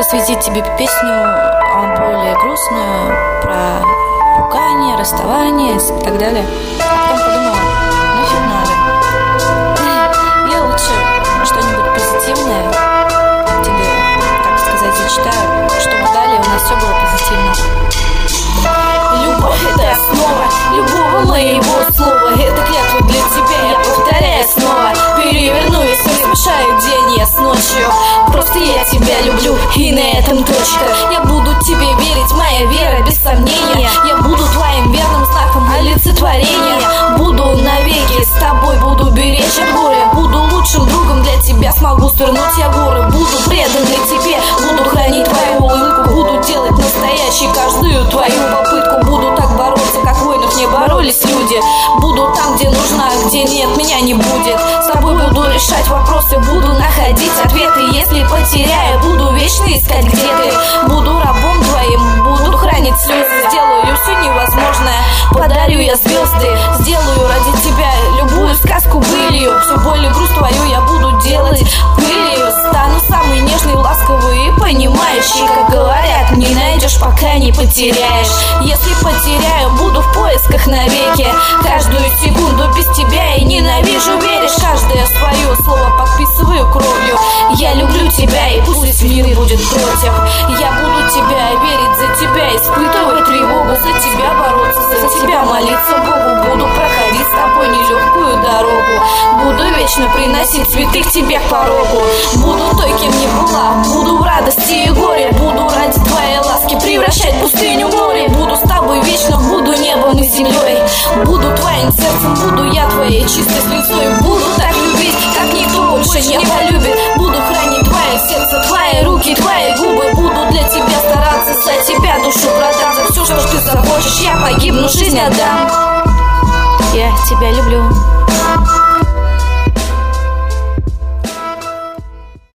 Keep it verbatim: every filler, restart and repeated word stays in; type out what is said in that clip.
посвятить тебе песню более грустную, про ругание, расставание и так далее. А потом подумала, нафиг надо. Я лучше что-нибудь позитивное тебе, так сказать, зачитаю, чтобы далее у нас все было позитивно. Любовь — это основа любого моего слова. Это клятва для тебя, я повторяю снова. Переверну, если смешаю день я с ночью. Просто я тебя люблю, и на этом точка. Я буду тебе верить, моя вера без сомнения. Я буду твоим верным знаком олицетворения. Буду навеки с тобой, буду беречь от горя. Буду лучшим другом для тебя, смогу свернуть я горы. Буду предан для тебе, буду хранить твою улыбку. Буду делать настоящей каждую твою попытку. Буду так бороться, как в войнах не боролись люди. Буду там, где нужна, где нет, меня не будет. С тобой буду решать вопросы, буду находить ответы. Если потеряю, буду вечно искать, где ты. Буду рабом твоим, буду хранить слезы. Сделаю все невозможное, подарю я звезды. Сделаю ради тебя любую сказку былью. Всю боль и грусть твою я буду делать пылью. Стану самый нежный, ласковый и понимающий. Как говорят, не найдешь, пока не потеряешь. Если потеряю, буду в поисках навеки. Каждую секунду без тебя и ненавижу, веришь? Каждое свое слово подписываю кровью. Я люблю тебя, и пусть мир будет против. Я буду тебя верить, за тебя испытывать тревогу, за тебя бороться, за тебя молиться Богу. Буду проходить с тобой нелегкую дорогу. Буду вечно приносить цветы к тебе к порогу. Буду той, кем не была, буду в радости и горе. Буду ради твоей ласки превращать пустыню в море. Буду с тобой вечно, буду небом и землей. Буду твоим сердцем, буду я твоей чистой слезой. Буду так любить, как никто больше не полюбит. Буду хранить твое сердце, твои руки, твои губы. Буду для тебя стараться, за тебя душу продам. За все, что ты захочешь, я погибну, жизнь отдам. Я тебя люблю.